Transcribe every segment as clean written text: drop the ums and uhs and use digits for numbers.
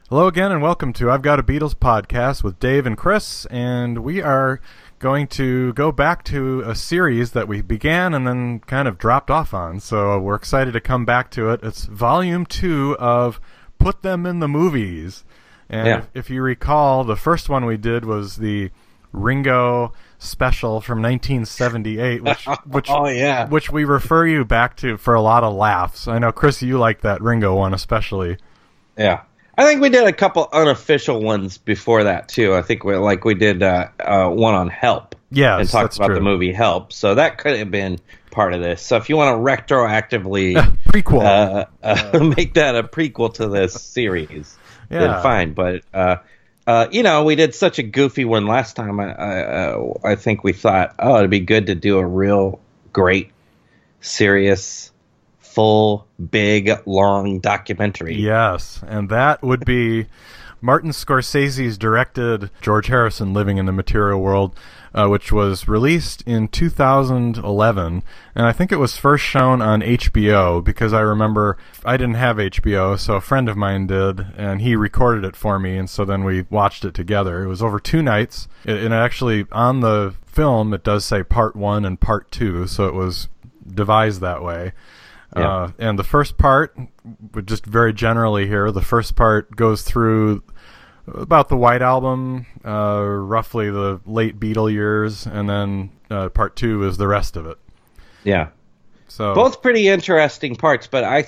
Hello again, and welcome to I've Got a Beatles podcast with Dave and Chris, and we are going to go back to a series that we began and then kind of dropped off on. So we're excited to come back to it. It's Volume 2 of Put Them in the Movies. And if you recall, the first one we did was the Ringo special from 1978, which we refer you back to for a lot of laughs. I know, Chris, you like that Ringo one especially. Yeah. I think we did a couple unofficial ones before that, too. I think we did one on Help. Yes, and talked about the movie Help. So that could have been part of this. So if you want to retroactively prequel, make that a prequel to this series, then fine. But, we did such a goofy one last time. I think we thought, it'd be good to do a real great, serious, full, big, long documentary. Yes, and that would be Martin Scorsese's directed George Harrison Living in the Material World, which was released in 2011, and I think it was first shown on HBO, because I remember I didn't have HBO, so a friend of mine did, and he recorded it for me, and so then we watched it together. It was over 2 nights, and actually on the film it does say Part 1 and Part 2, so it was devised that way. Yeah. And the first part, just very generally here, the first part goes through about the White Album, roughly the late Beatle years, and then part 2 is the rest of it. Yeah. So both pretty interesting parts, but I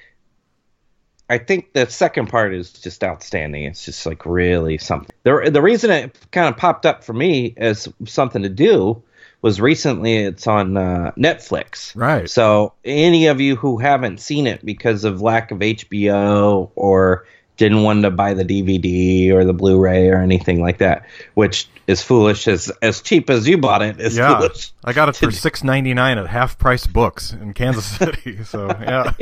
think the second part is just outstanding. It's just like really something. The reason it kind of popped up for me as something to do was recently it's on Netflix. Right. So any of you who haven't seen it because of lack of HBO or didn't want to buy the DVD or the Blu-ray or anything like that, which is foolish, as cheap as you bought it is foolish. I got it for $6.99 at Half Price Books in Kansas City. So yeah.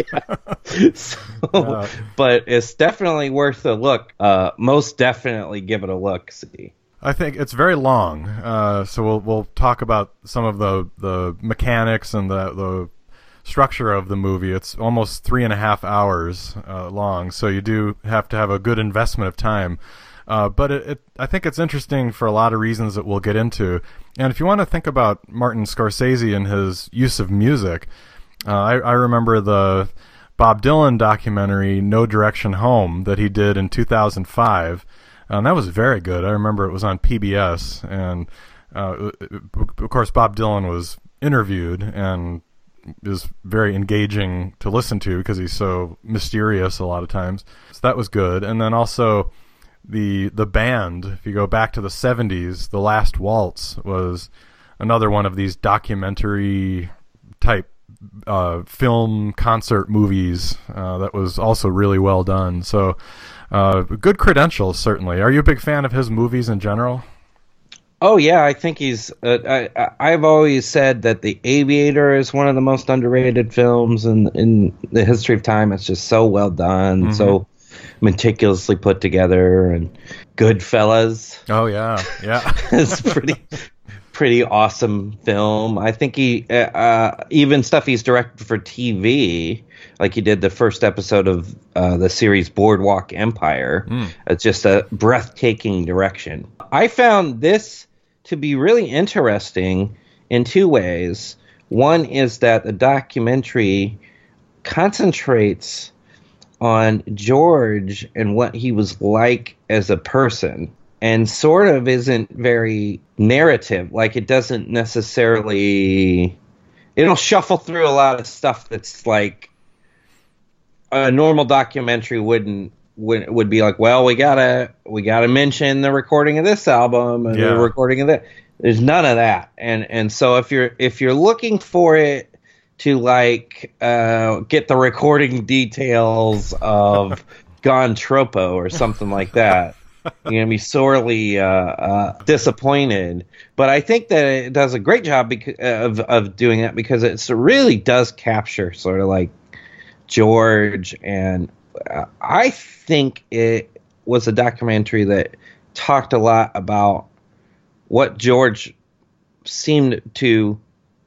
But it's definitely worth a look. Most definitely give it a look. See. I think it's very long, so we'll talk about some of the mechanics and the structure of the movie. It's almost 3.5 hours long, so you do have to have a good investment of time. But I think it's interesting for a lot of reasons that we'll get into. And if you want to think about Martin Scorsese and his use of music, I remember the Bob Dylan documentary No Direction Home that he did in 2005. And that was very good. I remember it was on PBS, and of course Bob Dylan was interviewed and is very engaging to listen to because he's so mysterious a lot of times. So that was good. And then also the band, if you go back to the 70s, The Last Waltz was another one of these documentary type film concert movies that was also really well done. So good credentials, certainly. Are you a big fan of his movies in general? Oh, yeah. I think he's... I've always said that The Aviator is one of the most underrated films in the history of time. It's just so well done, so meticulously put together. And Goodfellas. Oh, yeah. Yeah. It's pretty awesome film. I think he... even stuff he's directed for TV... Like he did the first episode of the series Boardwalk Empire. It's just a breathtaking direction. I found this to be really interesting in 2 ways. One is that the documentary concentrates on George and what he was like as a person, and sort of isn't very narrative. Like it doesn't necessarily... It'll shuffle through a lot of stuff that's like a normal documentary would be like, well, we gotta mention the recording of this album and the recording of that. There's none of that, and so if you're looking for it to like get the recording details of Gone Tropo or something like that, you're gonna be sorely disappointed. But I think that it does a great job of doing that, because it really does capture sort of like George, and I think it was a documentary that talked a lot about what George seemed to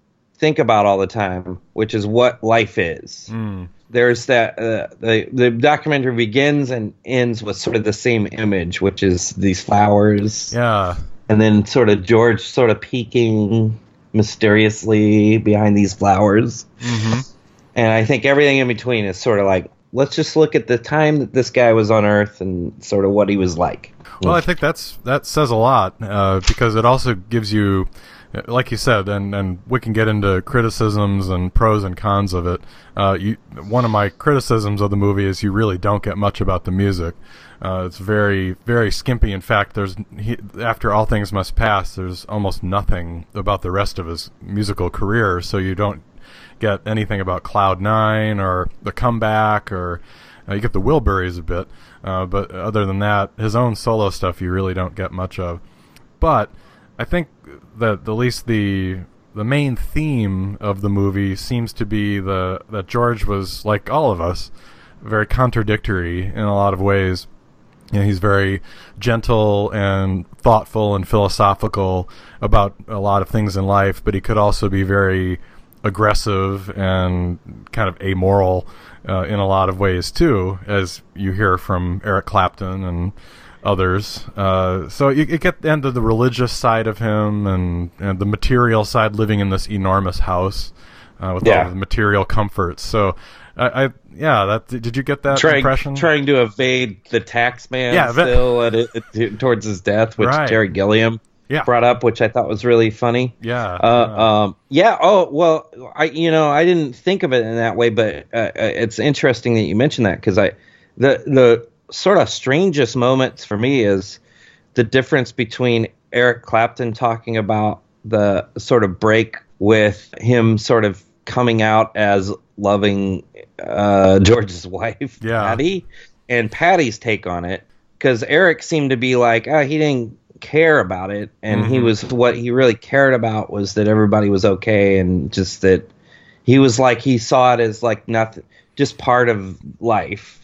think about all the time, which is what life is. There's that the documentary begins and ends with sort of the same image, which is these flowers. Yeah. And then sort of George sort of peeking mysteriously behind these flowers. And I think everything in between is sort of like, let's just look at the time that this guy was on Earth and sort of what he was like. Well, I think that says a lot, because it also gives you, like you said, and we can get into criticisms and pros and cons of it. One of my criticisms of the movie is you really don't get much about the music. It's very, very skimpy. In fact, after All Things Must Pass, there's almost nothing about the rest of his musical career, so you don't get anything about Cloud Nine or The Comeback, or you get the Wilburys a bit, but other than that, his own solo stuff you really don't get much of. But I think that at least the main theme of the movie seems to be that George was, like all of us, very contradictory in a lot of ways. You know, he's very gentle and thoughtful and philosophical about a lot of things in life, but he could also be very aggressive and kind of amoral in a lot of ways too, as you hear from Eric Clapton and others. So you get into the religious side of him and the material side, living in this enormous house with all the material comforts. So did you get that impression? Trying to evade the tax man towards his death, which Terry Gilliam brought up, which I thought was really funny. Oh, well, I didn't think of it in that way, but it's interesting that you mentioned that, because the sort of strangest moments for me is the difference between Eric Clapton talking about the sort of break with him sort of coming out as loving George's wife, Patty, and Patty's take on it, because Eric seemed to be like, he didn't care about it, and what he really cared about was that everybody was okay, and just that he was like, he saw it as like nothing, just part of life.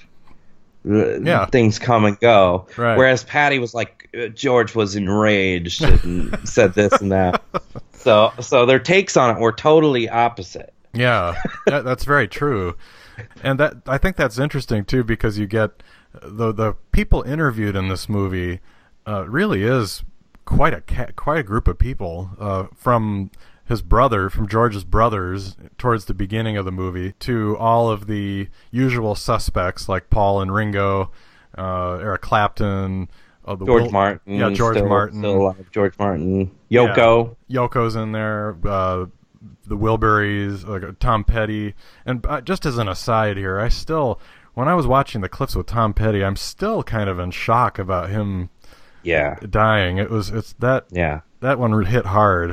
Things come and go. Whereas Patty was like, George was enraged and said this and that. So their takes on it were totally opposite. That's very true. And that, I think that's interesting too, because you get the people interviewed in this movie really is quite a group of people, from George's brothers towards the beginning of the movie to all of the usual suspects like Paul and Ringo, Eric Clapton, George Martin. George Martin. Still alive. George Martin. Yoko. Yoko's in there. The Wilburys, Tom Petty. And just as an aside here, when I was watching the clips with Tom Petty, I'm still kind of in shock about him dying. That one hit hard.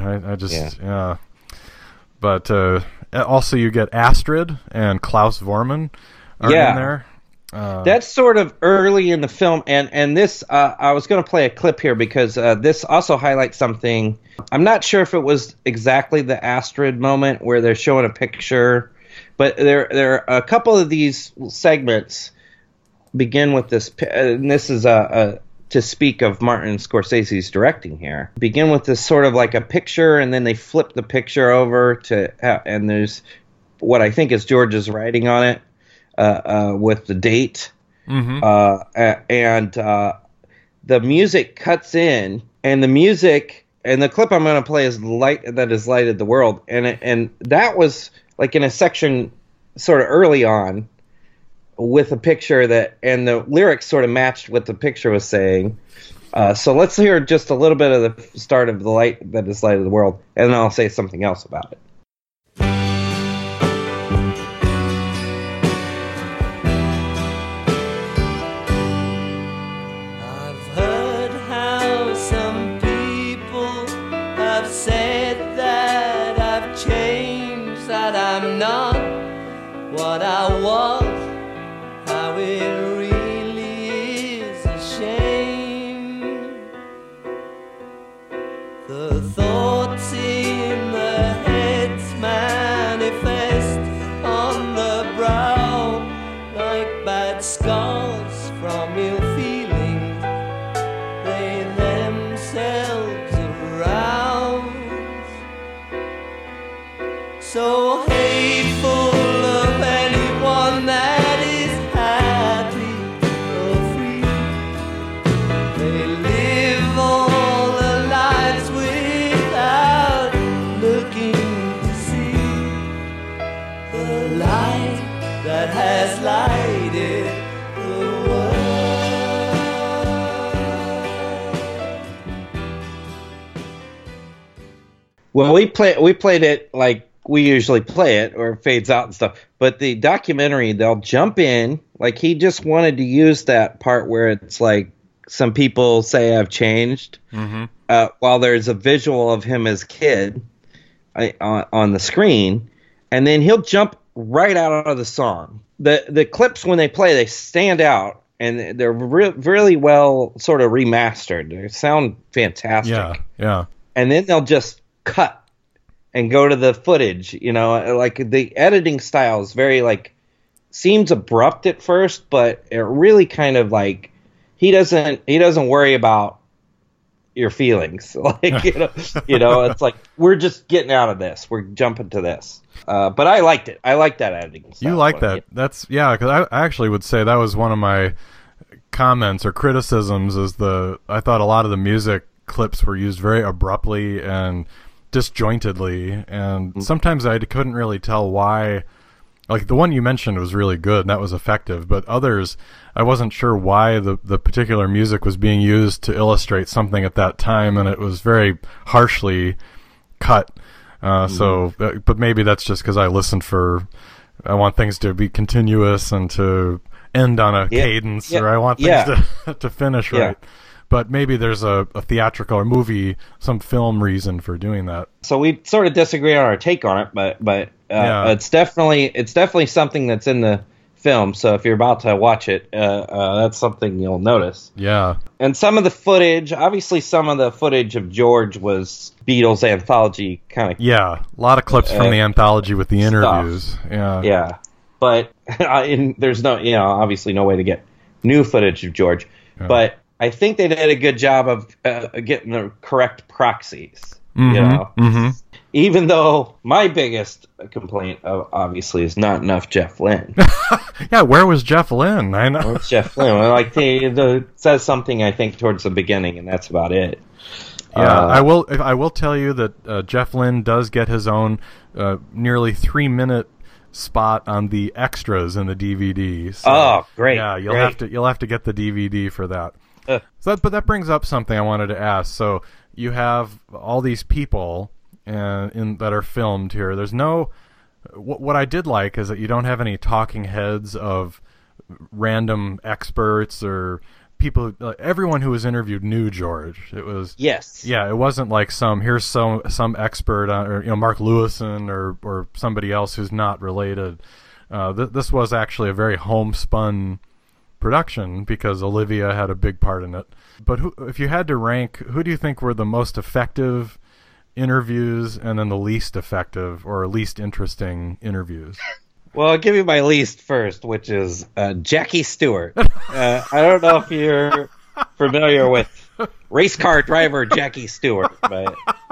But also you get Astrid and Klaus Vormann are in there. That's sort of early in the film, and this I was going to play a clip here because this also highlights something. I'm not sure if it was exactly the Astrid moment where they're showing a picture, but there are a couple of these segments begin with this, and this is to speak of Martin Scorsese's directing here, begin with this sort of like a picture, and then they flip the picture over and there's what I think is George's writing on it with the date. And the music cuts in, and the music, and the clip I'm going to play is Light That Has Lighted the World, and that was like in a section sort of early on, with a picture that, and the lyrics sort of matched what the picture was saying. So let's hear just a little bit of the start of The Light That Has Lighted the World, and then I'll say something else about it. I've heard how some people have said that I've changed, that I'm not what I was. How it really is a shame. The thoughts in the heads manifest on the brow like bad scars from ill feelings. They themselves arouse. has lighted the world. Well, we played it like we usually play it, or it fades out and stuff. But the documentary, they'll jump in. Like, he just wanted to use that part where it's like, some people say I've changed, while there's a visual of him as a kid on the screen, and then he'll jump right out of the song. The clips, when they play, they stand out, and they're really well sort of remastered. They sound fantastic. Yeah. And then they'll just cut and go to the footage. You know, like, the editing style is very, like, seems abrupt at first, but it really kind of, like, he doesn't worry about your feelings. Like, you know, it's like, we're just getting out of this. We're jumping to this. But I liked it. I like that editing style. You like that? That's, yeah, because I actually would say that was one of my comments or criticisms, is I thought a lot of the music clips were used very abruptly and disjointedly, and sometimes I couldn't really tell why. Like, the one you mentioned was really good, and that was effective, but others, I wasn't sure why the particular music was being used to illustrate something at that time, and it was very harshly cut. But maybe that's just because I want things to be continuous and to end on a cadence, or I want things to finish right. But maybe there's a theatrical or movie, some film reason for doing that. So we sort of disagree on our take on it, but it's definitely something that's in the film. So if you're about to watch it, that's something you'll notice. Yeah. And some of the footage of George was Beatles anthology kind of. Yeah, a lot of clips from the anthology with the interviews. Stuff. Yeah. Yeah, but there's no, obviously no way to get new footage of George, but I think they did a good job of getting the correct proxies. Even though my biggest complaint, obviously, is not enough Jeff Lynne. Yeah, where was Jeff Lynne? I know. Where's Jeff Lynne? Like, says something, I think, towards the beginning, and that's about it. Yeah, I will tell you that Jeff Lynne does get his own nearly 3-minute spot on the extras in the DVD. So, great! Yeah, you'll have to get the DVD for that. But that brings up something I wanted to ask. So you have all these people that are filmed here. There's no. What I did like is that you don't have any talking heads of random experts or people. Everyone who was interviewed knew George. It was Yeah, it wasn't like here's some expert or Mark Lewison or somebody else who's not related. This was actually a very homespun production because Olivia had a big part in it. But if you had to rank, who do you think were the most effective interviews and then the least effective or least interesting interviews? Well, I'll give you my least first, which is Jackie Stewart. I don't know if you're familiar with race car driver Jackie Stewart, but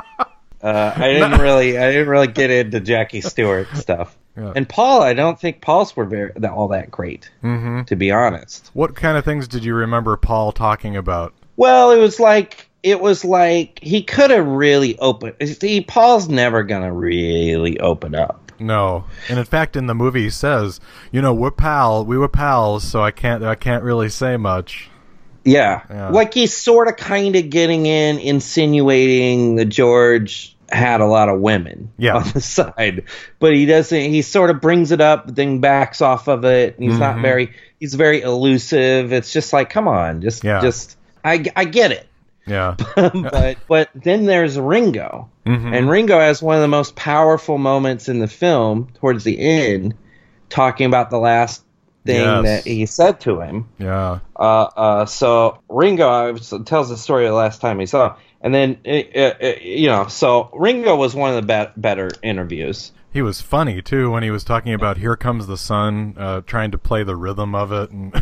I didn't really get into Jackie Stewart stuff. Yeah. And Paul, I don't think Paul's were all that great, to be honest. What kind of things did you remember Paul talking about? Well, it was like he could have really opened. See, Paul's never gonna really open up. No, and in fact, in the movie, he says, we were pals, so I can't really say much. Yeah. Like he's sort of kind of getting insinuating that George had a lot of women on the side, but he doesn't. He sort of brings it up, then backs off of it. And he's very elusive. It's just like, come on, just I get it. Yeah. but then there's Ringo, and Ringo has one of the most powerful moments in the film towards the end, talking about the last thing that he said to him. Yeah. So Ringo tells the story of the last time he saw him. And then, so Ringo was one of the better interviews. He was funny, too, when he was talking about Here Comes the Sun, trying to play the rhythm of it. And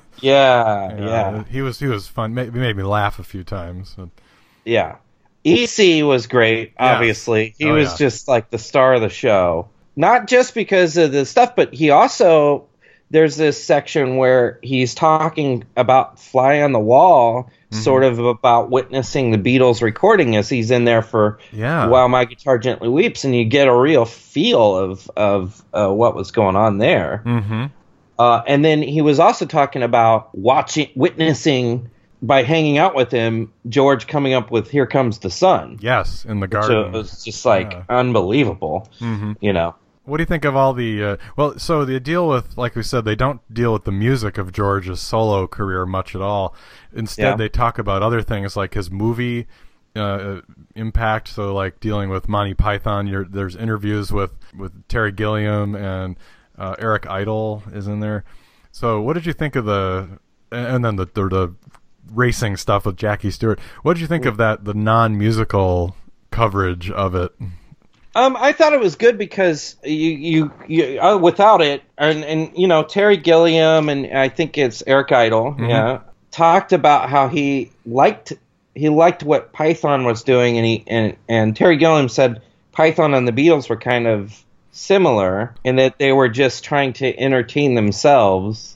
yeah. He was fun. Made me laugh a few times. Yeah. E.C. was great, obviously. He was just like the star of the show. Not just because of the stuff, but he also... There's this section where he's talking about Fly on the Wall, sort of about witnessing the Beatles recording as he's in there for While My Guitar Gently Weeps, and you get a real feel of what was going on there. And then he was also talking about witnessing, by hanging out with him, George coming up with "Here Comes the Sun." Yes, in the garden. So it was just like unbelievable, you know. What do you think of all the so they deal with, like we said, they don't deal with the music of George's solo career much at all. Instead, they talk about other things like his movie impact. So, like dealing with Monty Python, there's interviews with Terry Gilliam, and Eric Idle is in there. So, what did you think of and then the racing stuff with Jackie Stewart? What did you think of that, the non-musical coverage of it? I thought it was good because you without it, and you know, Terry Gilliam, and I think it's Eric Idle, talked about how he liked what Python was doing, and Terry Gilliam said Python and the Beatles were kind of similar in that they were just trying to entertain themselves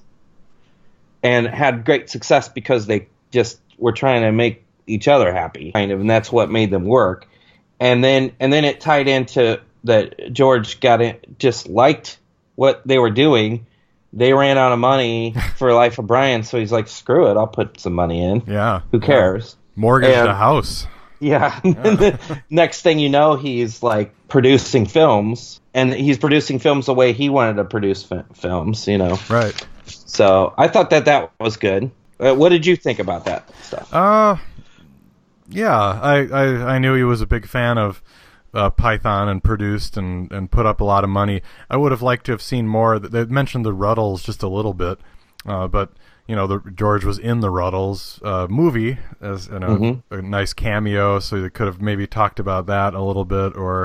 and had great success because they just were trying to make each other happy, kind of, and that's what made them work. And then it tied into that George just liked what they were doing. They ran out of money for Life of Brian, so he's like, screw it, I'll put some money in. Yeah. Who cares? Mortgage the house. Yeah. And the next thing you know, he's like producing films, and he's producing films the way he wanted to produce films, you know. Right. So I thought that was good. What did you think about that stuff? Yeah, I knew he was a big fan of Python and produced and put up a lot of money. I would have liked to have seen more. They mentioned the Ruddles just a little bit, but you know, George was in the Ruddles movie as a nice cameo, so they could have maybe talked about that a little bit. Or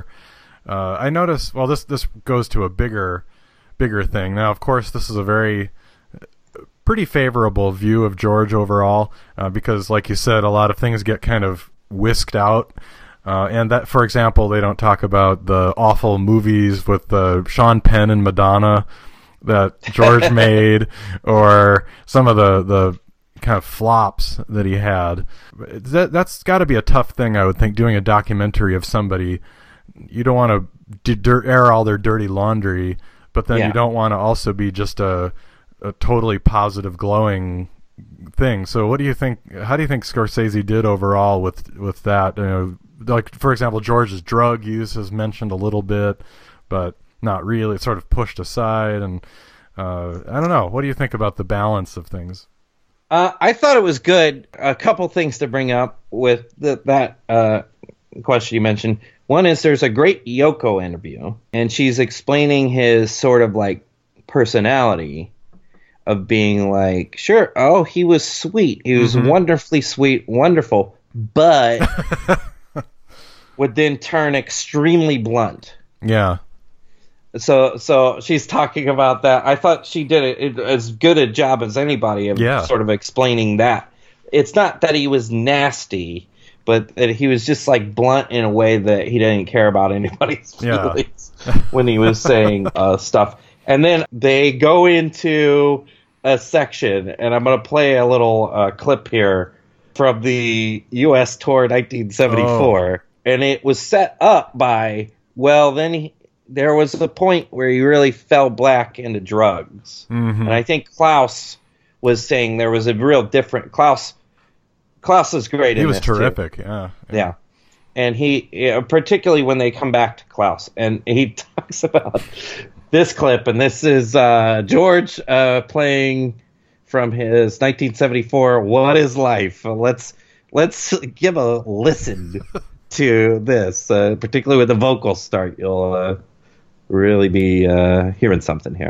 I noticed. Well, this goes to a bigger thing. Now, of course, this is a pretty favorable view of George overall, because, like you said, a lot of things get kind of whisked out. And that, for example, they don't talk about the awful movies with Sean Penn and Madonna that George made, or some of the kind of flops that he had. That's got to be a tough thing, I would think, doing a documentary of somebody. You don't want to air all their dirty laundry, but then you don't want to also be just a totally positive, glowing thing. So what do you think? How do you think Scorsese did overall with that? You know, like, for example, George's drug use is mentioned a little bit, but not really. It's sort of pushed aside. And I don't know. What do you think about the balance of things? I thought it was good. A couple things to bring up with that question you mentioned. One is there's a great Yoko interview, and she's explaining his sort of like personality of being like, sure, oh, he was sweet. He was wonderfully sweet, wonderful, but would then turn extremely blunt. Yeah. So she's talking about that. I thought she did as good a job as anybody of sort of explaining that. It's not that he was nasty, but that he was just like blunt in a way that he didn't care about anybody's feelings when he was saying stuff. And then they go into a section, and I'm going to play a little clip here from the U.S. tour 1974. And it was set up by, well, then there was a point where he really fell black into drugs. And I think Klaus was saying there was a real different... Klaus is great in this, he was terrific, too. Yeah. And he, particularly when they come back to Klaus, and he talks about this clip, and this is George playing from his 1974 What Is Life? Let's give a listen to this, particularly with the vocals start. You'll really be hearing something here.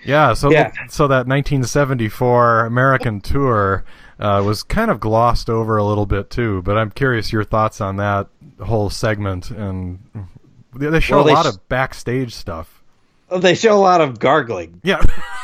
Yeah, so Yeah. so that 1974 American tour was kind of glossed over a little bit too, but I'm curious your thoughts on that whole segment. And they show Well, a lot of backstage stuff. They show a lot of gargling. Yeah.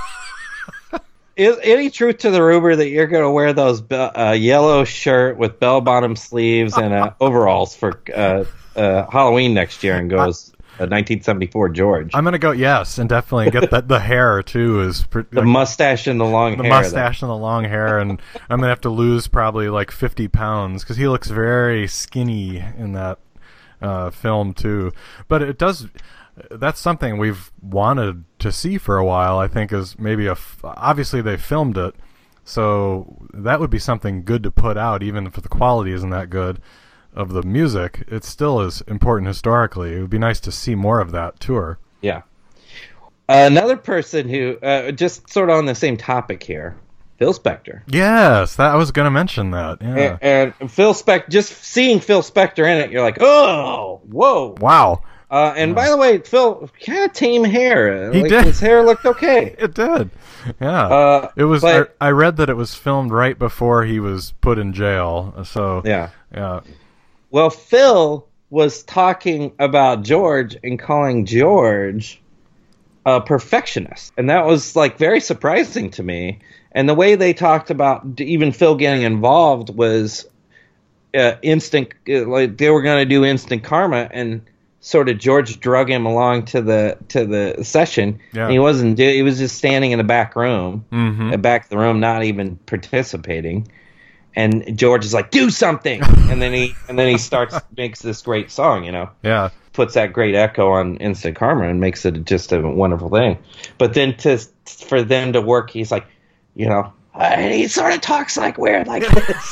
Is any truth to the rumor that you're going to wear those yellow shirt with bell-bottom sleeves and overalls for Halloween next year and go as 1974 George? I'm gonna go, yes, and definitely get the hair too. Is The mustache and the long the hair. mustache and the long hair, and I'm gonna have to lose probably like 50 pounds because he looks very skinny in that film too. But it does. That's something we've wanted to see for a while. I think is maybe obviously they filmed it, so that would be something good to put out, even if the quality isn't that good of the music. It still is important historically. It would be nice to see more of that tour. Yeah. Another person who, just sort of on the same topic here, Phil Spector. Yes, I was going to mention that. Yeah. And Phil Spector, just seeing Phil Spector in it, you're like, oh, whoa. Wow. And by the way, Phil, kind of tame hair. He did. His hair looked okay. It did. Yeah. It was. but- I read that it was filmed right before he was put in jail. So Yeah. yeah. Well, Phil was talking about George and calling George a perfectionist. And that was like very surprising to me. And the way they talked about even Phil getting involved was instant, like they were going to do instant karma, and sort of George drug him along to the session. Yeah. And he wasn't. He was just standing in the back room, Mhm. back of the room, not even participating. And George is like, "Do something!" and then he makes this great song. Yeah. Puts that great echo on Instant Karma and makes it just a wonderful thing. But then for them to work, he's like, he sort of talks like weird like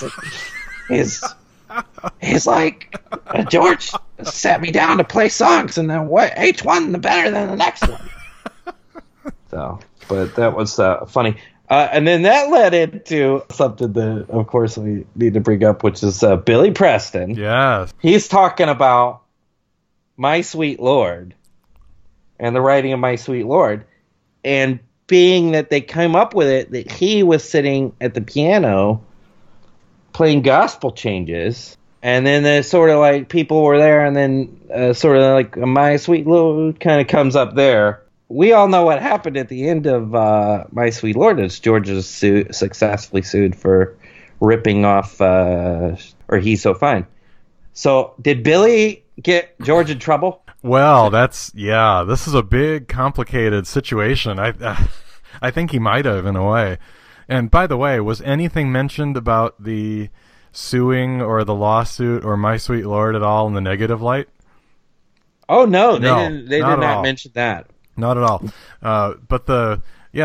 this. He's like, George sat me down to play songs, and then each one the better than the next one. So, but that was funny. And then that led into something that, of course, we need to bring up, which is Billy Preston. Yes. He's talking about My Sweet Lord and the writing of My Sweet Lord. And being that they came up with it, that he was sitting at the piano playing gospel changes. And then there's sort of like people were there, and then sort of like My Sweet Lord kind of comes up there. We all know what happened at the end of My Sweet Lord. Is George is successfully sued for ripping off or He's So Fine. So did Billy get George in trouble? Well, this is a big, complicated situation. I think he might have, in a way. And by the way, was anything mentioned about the suing or the lawsuit or My Sweet Lord at all in the negative light? Oh no, No, they did not at not all. mention that. Not at all. But the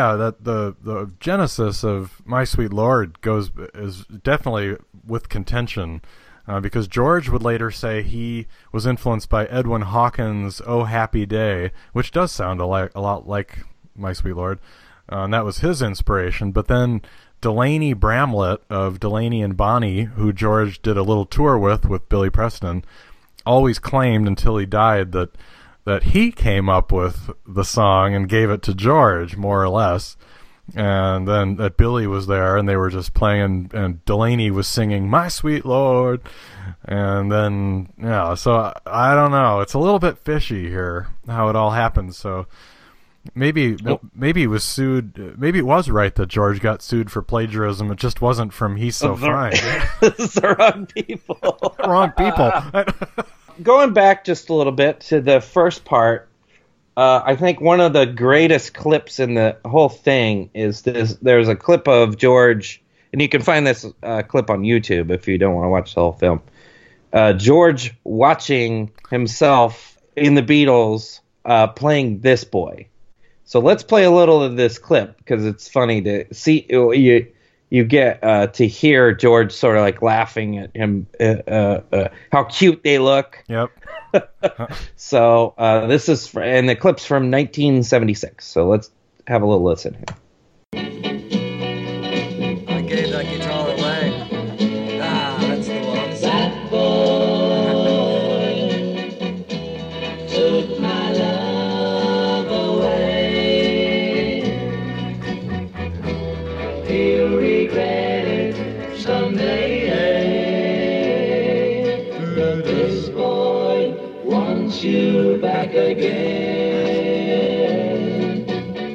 genesis of My Sweet Lord is definitely with contention, because George would later say he was influenced by Edwin Hawkins' "Oh Happy Day," which does sound a lot like My Sweet Lord, and that was his inspiration. But then Delaney Bramlett of Delaney and Bonnie, who George did a little tour with Billy Preston, always claimed until he died that he came up with the song and gave it to George, more or less. And then that Billy was there and they were just playing, and Delaney was singing My Sweet Lord. And then, so I don't know. It's a little bit fishy here, how it all happened. So maybe he was sued. Maybe it was right that George got sued for plagiarism. It just wasn't from He's So Fine. It's the wrong people. Wrong people. Going back just a little bit to the first part, I think one of the greatest clips in the whole thing is this. There's a clip of George, and you can find this clip on YouTube if you don't want to watch the whole film. George watching himself in the Beatles playing This Boy. So let's play a little of this clip because it's funny to see. You get to hear George sort of like laughing at him, how cute they look. Yep. So this is, and the clip's from 1976. So let's have a little listen here. I gave that guitar away. That's the one. That boy took my love away. again.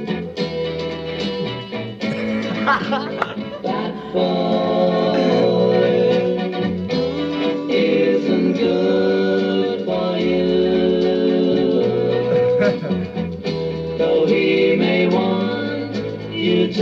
That boy isn't good for you, though he may want you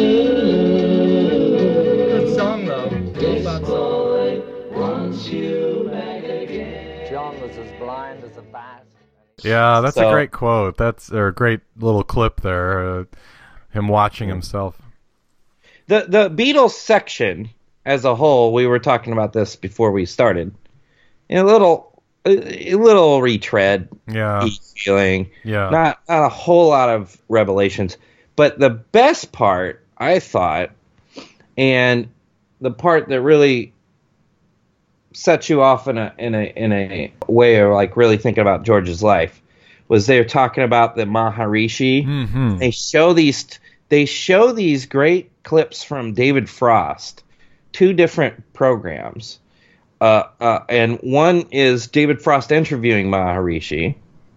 to. Good song though. This boy wants you back again. John was as blind as a bat. Yeah, that's a So- great quote. That's a great little clip there. Him watching himself. The Beatles section as a whole, we were talking about this before we started. A little retread, Yeah, feeling. yeah. Not a whole lot of revelations, but the best part, I thought, and the part that really sets you off in a way of like really thinking about George's life, was they were talking about the Maharishi. Mm-hmm. They show these great clips from David Frost, 2 different programs, and one is David Frost interviewing Maharishi,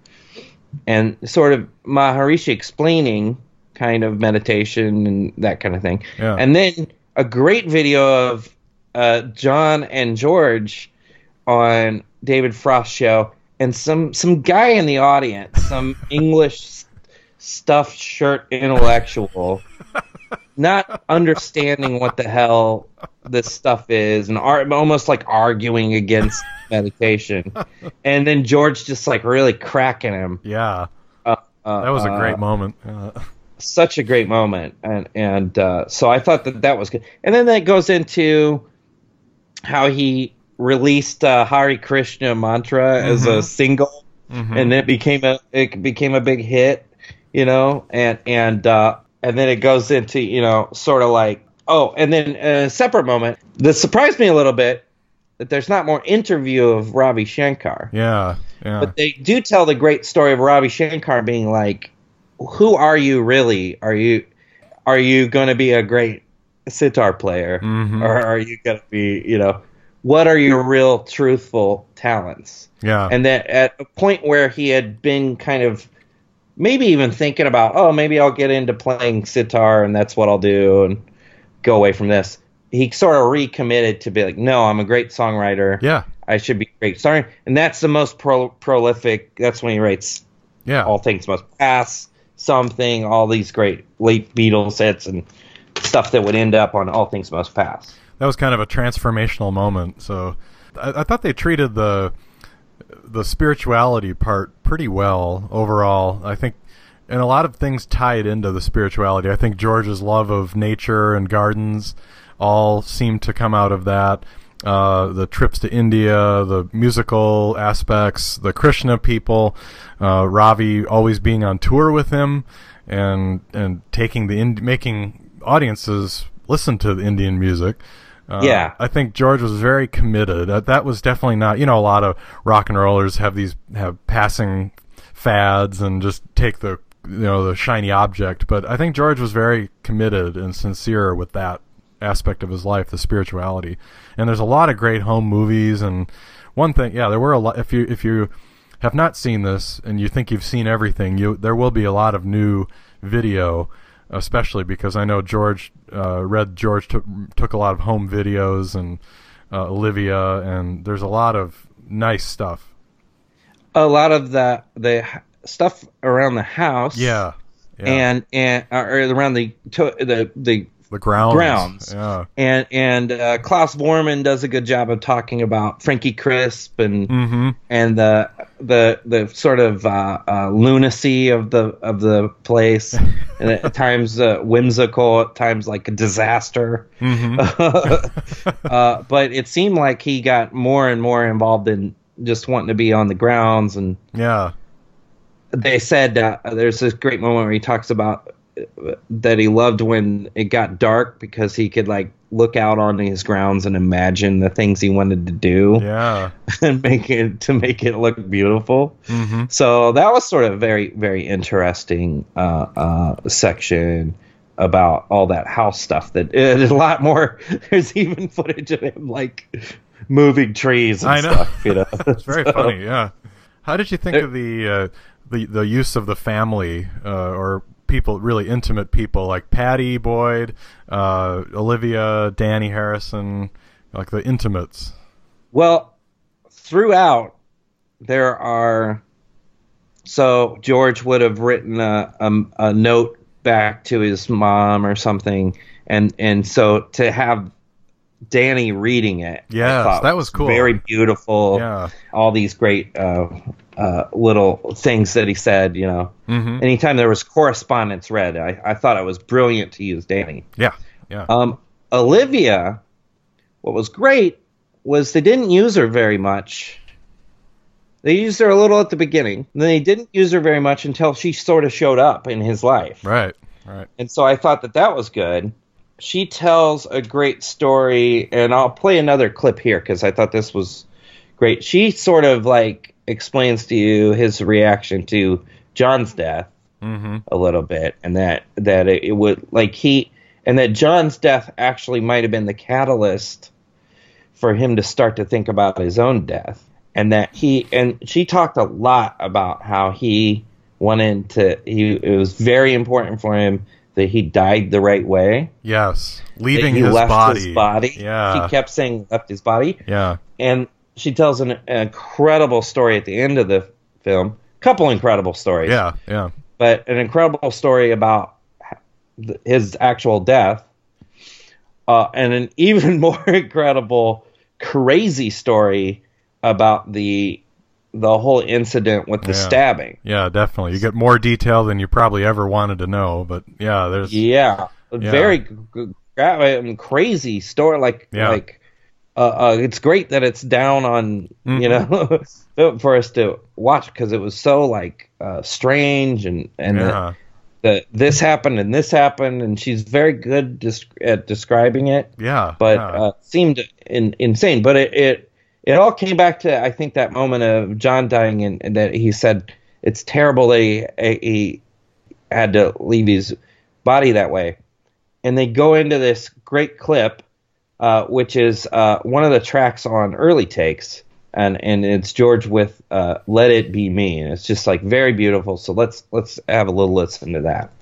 and sort of Maharishi explaining kind of meditation and that kind of thing, Yeah. and then a great video of John and George on David Frost's show, and some guy in the audience, some English stuffed shirt intellectual, not understanding what the hell this stuff is, and almost like arguing against meditation, and then George just like really cracking him. Yeah, that was a great moment. Such a great moment, and so I thought that was good. And then that goes into how he released Hare Krishna mantra as a single, and it became a big hit, you know, and then it goes into, sort of like, and then a separate moment that surprised me a little bit, that there's not more interview of Ravi Shankar. Yeah. But they do tell the great story of Ravi Shankar being like, who are you really? Are you going to be a great sitar player? Mhm. Or are you going to be, what are your real truthful talents? Yeah. And that at a point where he had been kind of maybe even thinking about, maybe I'll get into playing sitar and that's what I'll do and go away from this, he sort of recommitted to be like, no, I'm a great songwriter. Yeah. I should be a great songwriter. And that's the most prolific. That's when he writes Yeah. All Things Must Pass, Something, all these great late Beatles hits and stuff that would end up on All Things Must Pass. That was kind of a transformational moment. So I thought they treated the spirituality part pretty well overall. I think, and a lot of things tied into the spirituality. I think George's love of nature and gardens all seemed to come out of that. The trips to India, the musical aspects, the Krishna people, Ravi always being on tour with him, and taking making audiences listen to the Indian music. Yeah. I think George was very committed. That was definitely not, a lot of rock and rollers have passing fads and just take the shiny object. But I think George was very committed and sincere with that aspect of his life, the spirituality. And there's a lot of great home movies. And one thing, there were a lot. If you have not seen this and you think you've seen everything, there will be a lot of new video. Especially because I know George took a lot of home videos, and Olivia, and there's a lot of nice stuff. A lot of the stuff around the house, Yeah. and or around the grounds. Yeah. and Klaus Bormann does a good job of talking about Frankie Crisp and and the sort of lunacy of the place, and at times whimsical, at times like a disaster. But it seemed like he got more and more involved in just wanting to be on the grounds. And Yeah. they said there's this great moment where he talks about that he loved when it got dark because he could like look out on his grounds and imagine the things he wanted to do. Yeah. And make it look beautiful. So that was sort of very, very interesting section about all that house stuff. That there's a lot more. There's even footage of him like moving trees and I know. stuff. It's very funny. Yeah. How did you think of the use of the family or people, really intimate people like Patty Boyd, Olivia, Danny Harrison, like the intimates. Well, throughout there are. So George would have written a note back to his mom or something, and so to have Danny reading it, yes, that was cool, very beautiful. Yeah, all these great little things that he said. Anytime there was correspondence read, I thought it was brilliant to use Danny. Yeah, yeah. Olivia, what was great was they didn't use her very much. They used her a little at the beginning, and then they didn't use her very much until she sort of showed up in his life. Right. And so I thought that was good. She tells a great story, and I'll play another clip here because I thought this was great. She sort of like explains to you his reaction to John's death a little bit, and that it would and that John's death actually might have been the catalyst for him to start to think about his own death. And that she talked a lot about how he it was very important for him that he died the right way. Yes. Leaving his body. Yeah. She kept saying left his body. Yeah. And she tells an incredible story at the end of the film. Couple incredible stories. Yeah, yeah. But an incredible story about his actual death. And an even more incredible, crazy story about the whole incident with the stabbing. Yeah, definitely. You get more detail than you probably ever wanted to know, but yeah, there's very crazy story. It's great that it's down on for us to watch because it was so strange and that this happened and she's very good at describing it. Yeah, but seemed insane. But it all came back to, I think, that moment of John dying and that he said it's terrible that he had to leave his body that way. And they go into this great clip, which is one of the tracks on Early Takes, and it's George with Let It Be Me. And it's just very beautiful. So let's have a little listen to that.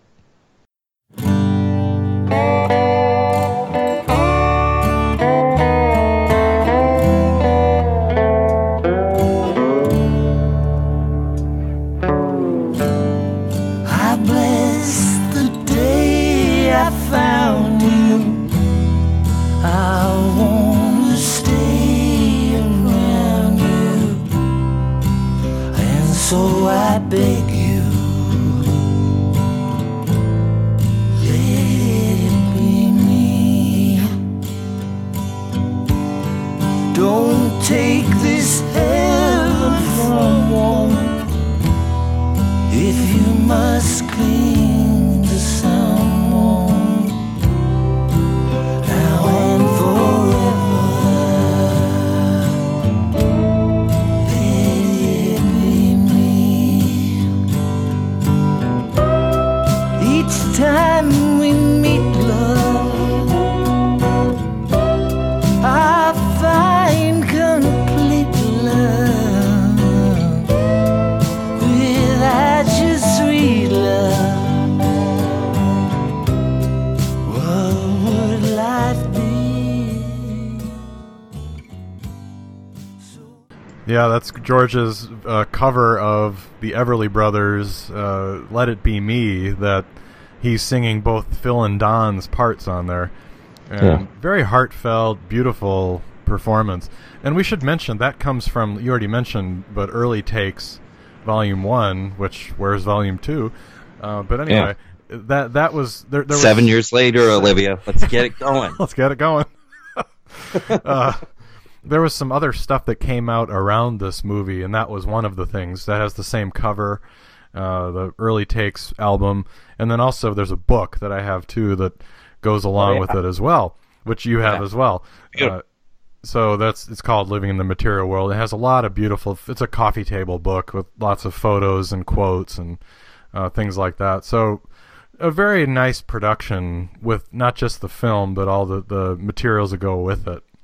So I beg you, let it be me. Don't take this heaven from one if you must cling to someone now and forever. Time we meet, love, I find complete love. Without your sweet love, what would life be? Yeah, that's George's cover of the Everly Brothers' Let It Be Me, that he's singing both Phil and Don's parts on there. And very heartfelt, beautiful performance. And we should mention, that comes from, you already mentioned, but Early Takes Volume 1, where's Volume 2? But anyway, that was... There 7 years later, Olivia. Let's get it going. Let's get it going. There was some other stuff that came out around this movie, and that was one of the things. That has the same cover, the Early Takes album, and then also there's a book that I have too that goes along with it as well, which you have as well. So it's called Living in the Material World. It has a lot of beautiful, it's a coffee table book with lots of photos and quotes and things like that. So a very nice production with not just the film but all the materials that go with it.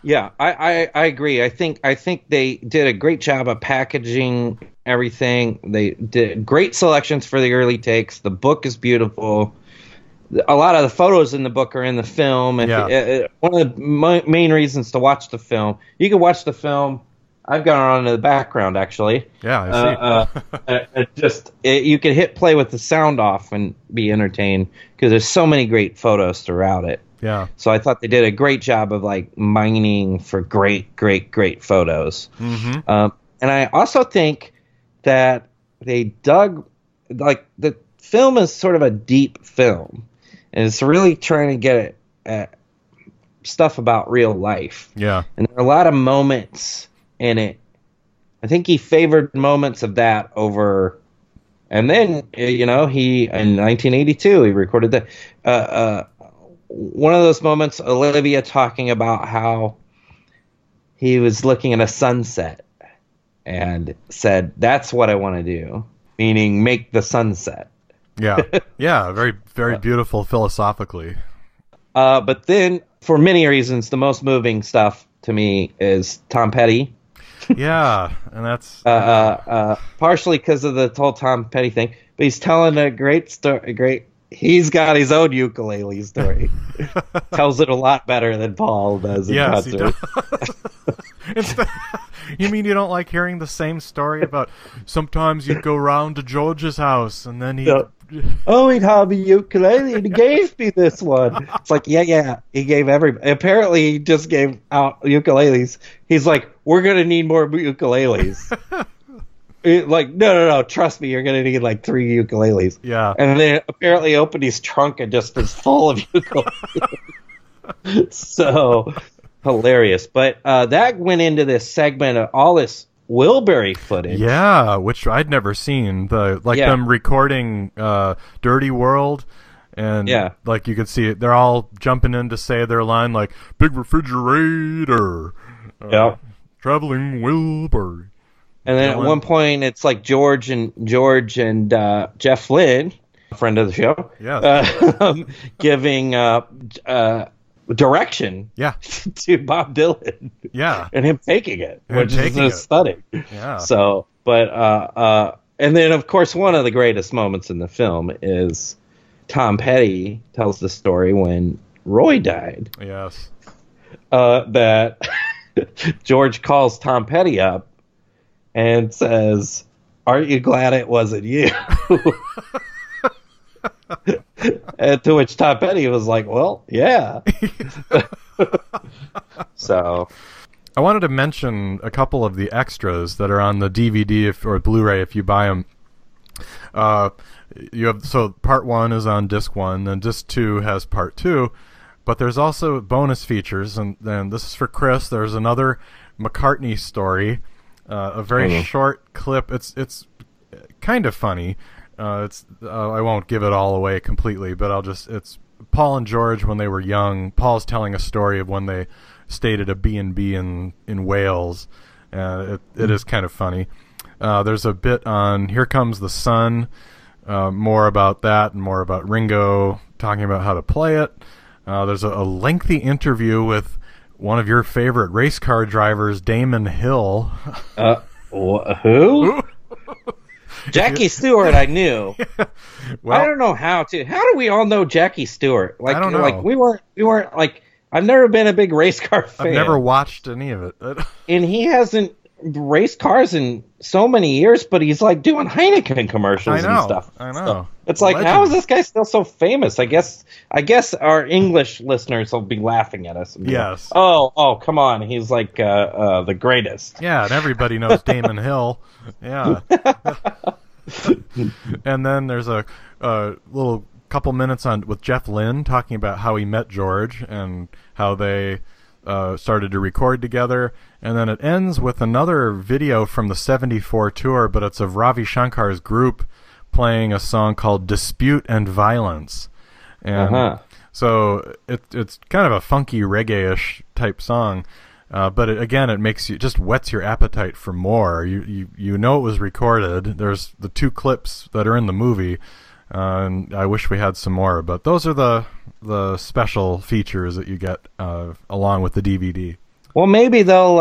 Yeah, I agree. I think they did a great job of packaging everything. They did great selections for the early takes. The book is beautiful. A lot of the photos in the book are in the film. One of the main reasons to watch the film, you can watch the film. I've gone on to the background actually. Yeah, I see. You can hit play with the sound off and be entertained because there's so many great photos throughout it. Yeah. So I thought they did a great job of like mining for great photos. Mm-hmm. And I also think that they dug, like, the film is sort of a deep film, and it's really trying to get at stuff about real life. Yeah. And there are a lot of moments in it. I think he favored moments of that over. And then, he in 1982 he recorded that. One of those moments, Olivia talking about how he was looking at a sunset and said, "That's what I want to do," meaning make the sunset. Yeah. Yeah. Very, very beautiful philosophically. But then, for many reasons, the most moving stuff to me is Tom Petty. Yeah, and that's Partially because of the whole Tom Petty thing, but he's telling a great story. He's got his own ukulele story. Tells it a lot better than Paul does in concert. He does. You mean you don't like hearing the same story about sometimes you'd go round to George's house and then he'd... Oh, he'd have a ukulele and he gave me this one. It's like, yeah. He gave apparently he just gave out ukuleles. He's like, we're going to need more ukuleles. Like, no, trust me, you're going to need like 3 ukuleles. Yeah. And then apparently opened his trunk and just was full of ukuleles. So hilarious. But that went into this segment of all this Wilbury footage. Yeah, which I'd never seen. Them recording Dirty World. And like you could see it, they're all jumping in to say their line like, big refrigerator. Traveling Wilbury. And then at one point, it's like George and Jeff Lynne, a friend of the show, giving direction to Bob Dylan. Yeah. And him taking it, which is stunning. Yeah. So, and then, of course, one of the greatest moments in the film is Tom Petty tells the story when Roy died. Yes. That George calls Tom Petty up and says, "Aren't you glad it wasn't you?" And to which Tom Petty was like, "Well, yeah." So, I wanted to mention a couple of the extras that are on the DVD or Blu-ray if you buy them. So part 1 is on disc 1, then disc 2 has part 2, but there's also bonus features, and then this is for Chris. There's another McCartney story. A very short clip. It's kind of funny. I won't give it all away completely, but it's Paul and George when they were young. Paul's telling a story of when they stayed at a B&B in Wales. It is kind of funny. There's a bit on Here Comes the Sun, more about that and more about Ringo talking about how to play it. There's a lengthy interview with one of your favorite race car drivers, Damon Hill. Who? Jackie Stewart, I knew. Well, I don't know how to. How do we all know Jackie Stewart? Like, I don't know. Like we weren't like. I've never been a big race car fan. I've never watched any of it. And he hasn't raced cars in so many years, but he's like doing Heineken commercials and stuff. I know. So it's like, how is this guy still so famous? I guess our English listeners will be laughing at us. Yes. Like, oh, come on. He's like the greatest. Yeah, and everybody knows Damon Hill. Yeah. And then there's a little couple minutes with Jeff Lynne talking about how he met George and how they started to record together. And then it ends with another video from the 74 tour, but it's of Ravi Shankar's group playing a song called Dispute and Violence. And so it's kind of a funky reggae-ish type song. But it makes you, just whets your appetite for more. You know it was recorded. There's the 2 clips that are in the movie, and I wish we had some more. But those are the special features that you get along with the DVD. Well, maybe they'll.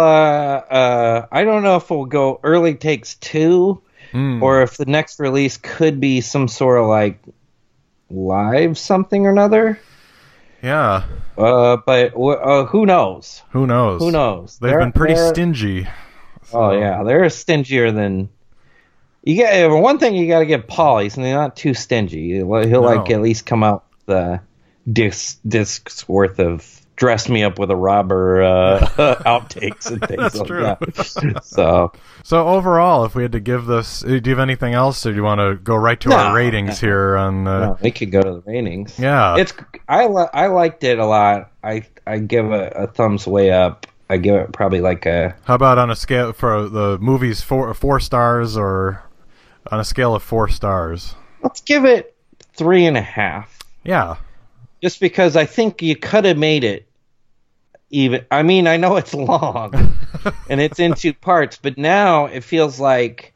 I don't know if we'll go early takes 2, or if the next release could be some sort of like live something or another. Yeah. But who knows? Who knows? Who knows? They've been pretty stingy. Oh yeah, they're stingier than. You get one thing you got to give Paul. He's not too stingy. He'll like at least come out the discs worth of dress me up with a robber outtakes and things That's like true. that. So overall, if we had to give this, do you have anything else, or do you want to go right to our ratings here? On we could go to the ratings. Yeah, I liked it a lot. I give a thumbs way up. I give it probably like a. How about on a scale for the movies, 4 stars, or on a scale of 4 stars? Let's give it 3.5. Yeah. Just because I think you could have made it even. I mean, I know it's long and it's in 2 parts, but now it feels like,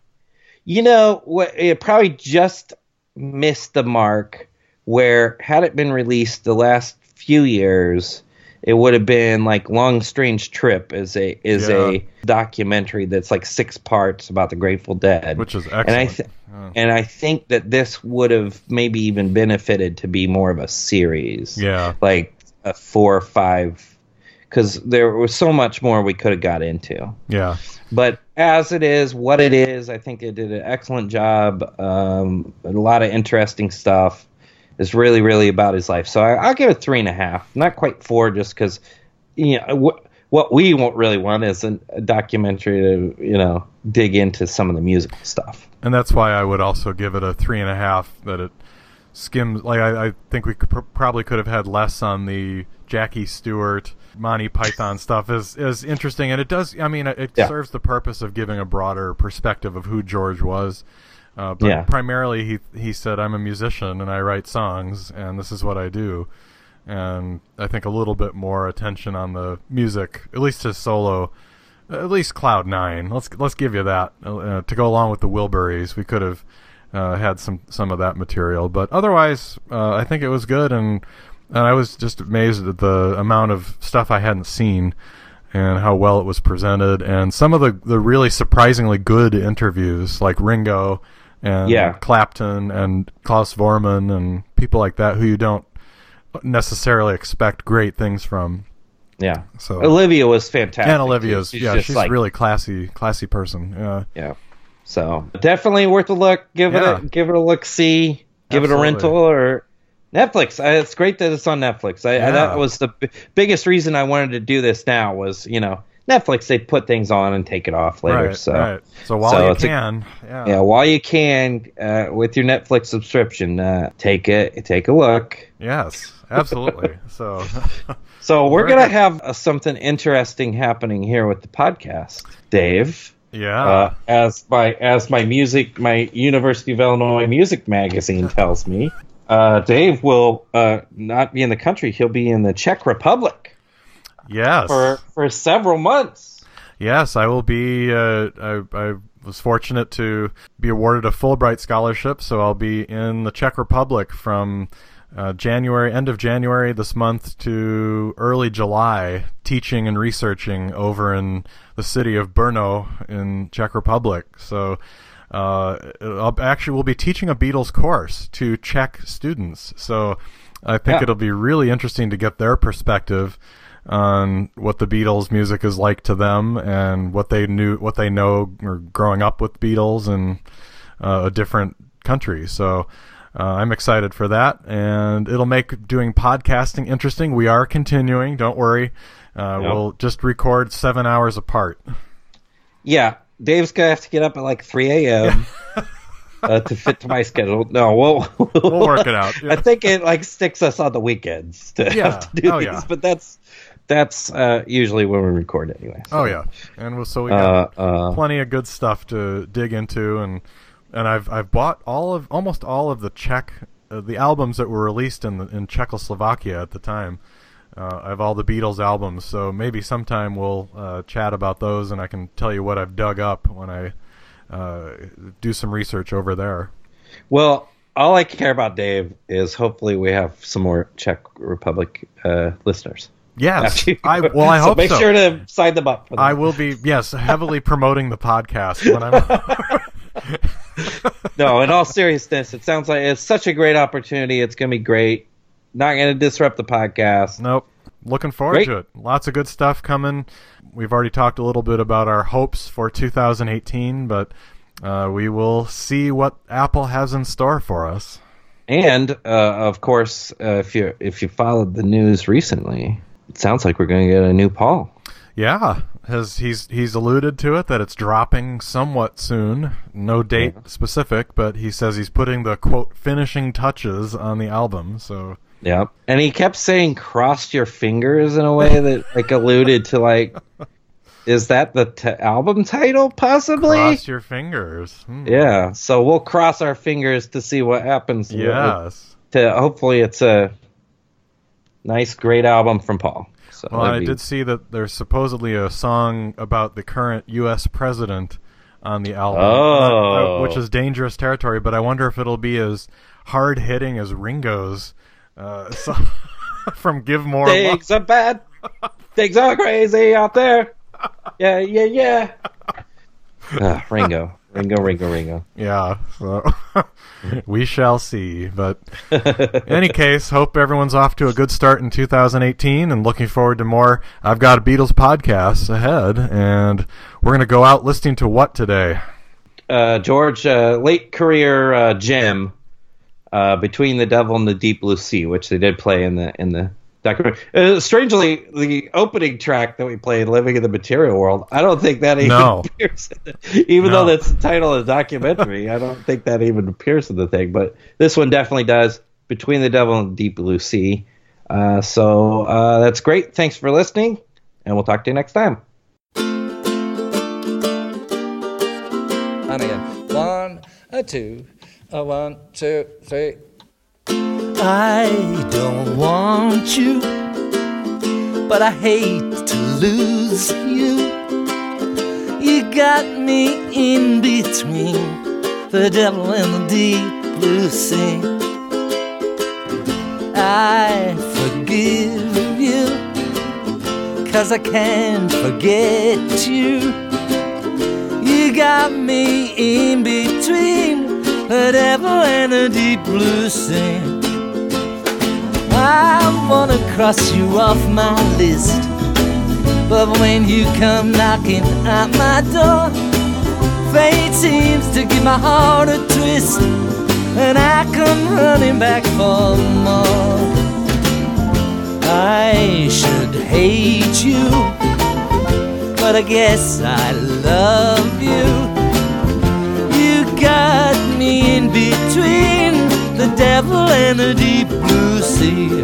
it probably just missed the mark where had it been released the last few years, it would have been like Long Strange Trip is a documentary that's like 6 parts about the Grateful Dead, which is excellent. And I think that this would have maybe even benefited to be more of a series. Yeah. Like a 4 or 5, because there was so much more we could have got into. Yeah. But as it is, what it is, I think it did an excellent job. A lot of interesting stuff. It's really, really about his life. So I'll give it 3.5. Not quite 4, just because, what we won't really want is a documentary to, dig into some of the musical stuff. And that's why I would also give it a 3.5. That it skims. Like I think we probably could have had less on the Jackie Stewart, Monty Python stuff. Is interesting, and it does. I mean, it serves the purpose of giving a broader perspective of who George was. But primarily, he said, "I'm a musician and I write songs, and this is what I do." And I think a little bit more attention on the music, at least his solo. At least Cloud 9. Let's give you that to go along with the Wilburys. We could have had some of that material, but otherwise, I think it was good, and I was just amazed at the amount of stuff I hadn't seen and how well it was presented, and some of the really surprisingly good interviews, like Ringo and Clapton and Klaus Vormann and people like that who you don't necessarily expect great things from. Yeah. So Olivia was fantastic. And Olivia's, she's like, really classy person. Yeah. So definitely worth a look. Give it a look. See. Give it a rental or Netflix. It's great that it's on Netflix. That was the biggest reason I wanted to do this. Now was Netflix. They put things on and take it off later. Right. So while you can, while you can, with your Netflix subscription, take a look. Yes, absolutely. So we're going to have something interesting happening here with the podcast, Dave. Yeah. As my University of Illinois music magazine tells me, Dave will not be in the country. He'll be in the Czech Republic. Yes. For several months. Yes, I will be. I was fortunate to be awarded a Fulbright scholarship, so I'll be in the Czech Republic from end of January this month to early July, teaching and researching over in the city of Brno in Czech Republic. So we'll be teaching a Beatles course to Czech students. So I think it'll be really interesting to get their perspective on what the Beatles music is like to them and what they know or growing up with Beatles in a different country. So I'm excited for that, and it'll make doing podcasting interesting. We are continuing, don't worry. We'll just record 7 hours apart. Yeah, Dave's going to have to get up at like 3 a.m. To fit to my schedule. No, we'll work it out. Yeah. I think it sticks us on the weekends to have to do these, but that's usually when we record anyway. So. Oh yeah, and we got plenty of good stuff to dig into, and I've bought almost all of the Czech the albums that were released in Czechoslovakia at the time. I have all the Beatles albums, so maybe sometime we'll chat about those, and I can tell you what I've dug up when I do some research over there. Well, all I care about, Dave, is hopefully we have some more Czech Republic listeners. Yes, After you- I so hope make so. sure to sign them up for that. I will be, yes, heavily promoting the podcast when I'm. No, in all seriousness, it sounds like it's such a great opportunity. It's going to be great. Not going to disrupt the podcast. Nope. Looking forward Great. to it. Lots of good stuff coming. We've already talked a little bit about our hopes for 2018, but we will see what Apple has in store for us. And of course, if you followed the news recently, it sounds like we're going to get a new Paul. Yeah, he's alluded to it that it's dropping somewhat soon. No date specific, but he says he's putting the quote finishing touches on the album. So Yeah, and he kept saying "cross your fingers" in a way that like alluded to like, is that the album title possibly? cross your fingers. Yeah, so we'll cross our fingers to see what happens. Yes. To hopefully it's a nice, great album from Paul. So Well, I did see that there's supposedly a song about the current U.S. president on the album, Oh. which is dangerous territory. But I wonder if it'll be as hard hitting as Ringo's song from "Give More Love." Things are bad. Things are crazy out there. Yeah. Ringo. Yeah, so we shall see. But in any case, hope everyone's off to a good start in 2018 and looking forward to more I've Got a Beatles podcast ahead. And we're going to go out listening to what today? George, late career gem, Between the Devil and the Deep Blue Sea, which they did play in the documentary. Strangely, the opening track that we played, "Living in the Material World," I don't think that even appears even though that's the title of the documentary. I don't think that even appears in the thing, but this one definitely does. Between the Devil and the Deep Blue Sea. So that's great. Thanks for listening, and we'll talk to you next time. And again. 1, 2, 1, 2, 3. I don't want you, but I hate to lose you. You got me in between the devil and the deep blue sea. I forgive you, 'cause I can't forget you. You got me in between the devil and the deep blue sea. I wanna cross you off my list, but when you come knocking at my door, fate seems to give my heart a twist, and I come running back for more. I should hate you, but I guess I love you. You got me in between the devil and the deep blue sea.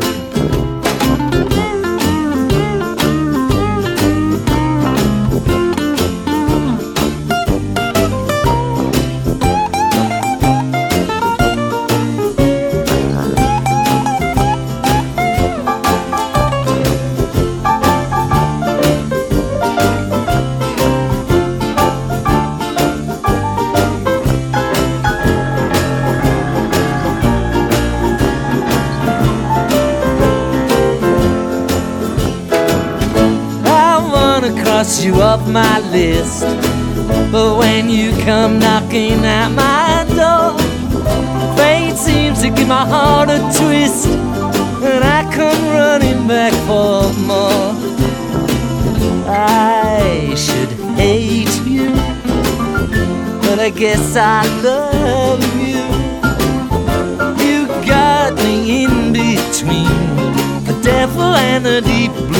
Cross you off my list, but when you come knocking at my door, fate seems to give my heart a twist, and I come running back for more. I should hate you, but I guess I love you. You got me in between the devil and the deep blue